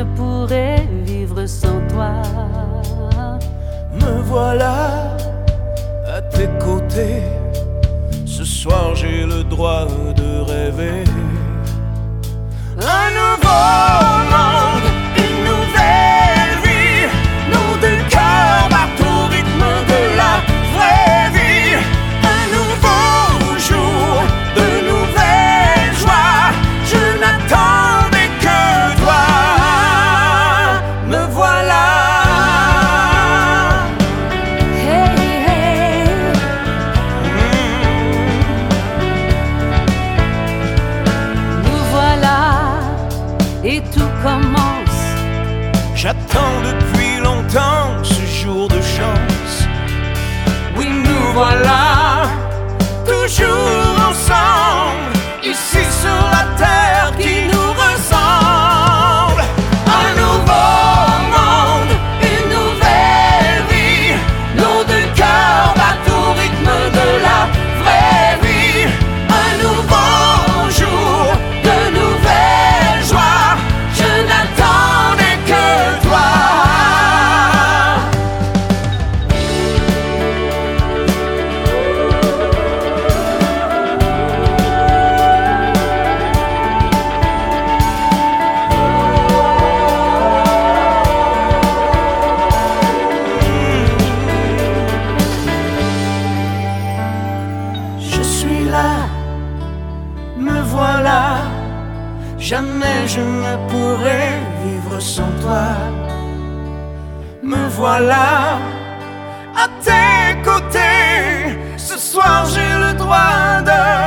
ne pourrais vivre sans toi. Me voilà à tes côtés. Ce soir j'ai le droit de rêver. Un nouveau monde, une nouvelle vie. Nos deux cœurs battent au rythme de la vraie vie. Un nouveau jour, de nouvelles joies. Je n'attendais que toi. Me voilà. Hey, hey. Nous voilà et tout commence. J'attends depuis longtemps ce jour de chance. Oui, nous voilà, toujours ensemble, ici sur la terre qui nous ressemble. Un nouveau monde, une nouvelle vie. Nos deux cœurs battent au rythme de la vraie vie. Un nouveau jour, de nouvelles joies. Je n'attendais que toi. Je suis là, me voilà. Jamais je ne pourrai vivre sans toi. Me voilà à tes côtés. Ce soir j'ai le droit de